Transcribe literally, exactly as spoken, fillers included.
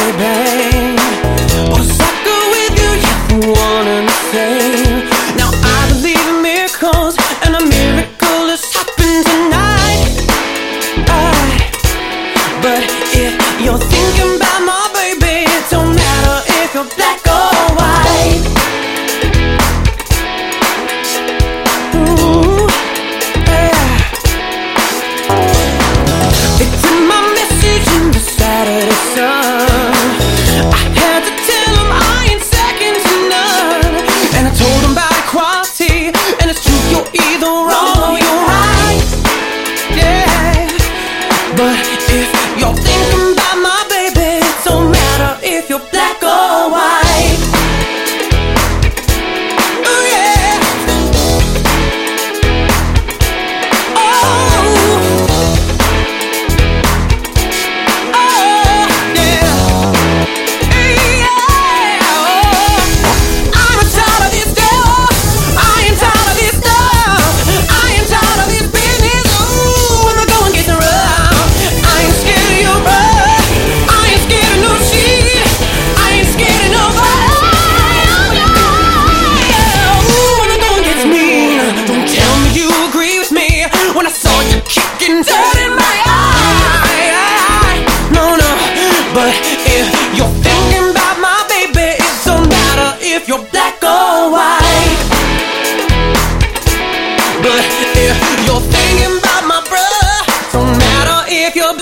baby. But a sucker with you, yeah, one and the same. Now I believe in miracles, and a miracle has happened tonight. Alright. But if you're thinking about my baby, it don't matter if you're black or white. Ooh, yeah. It's in my message in the Saturday Sun. I had to tell him I ain't second to none, and I told him about equality, and it's true, you're either wrong or you're right. Yeah. But if you're thinking about my baby, it don't matter if you're black or white. Oh yeah. Oh. Oh yeah. Yeah. I'm tired of this stuff. I am tired of this stuff. I am tired of this business. Ooh, I'ma go and get the rub. I ain't scared of your blood. I ain't scared of no shit. I ain't scared of nobody. Ooh, I'ma go and get mean. Don't tell me you agree with me when I saw you kicking dirt in my eye. No, no. But if you're thinking about my baby, it don't matter if you're black or white. But if you're thinking about my brother, don't matter if you're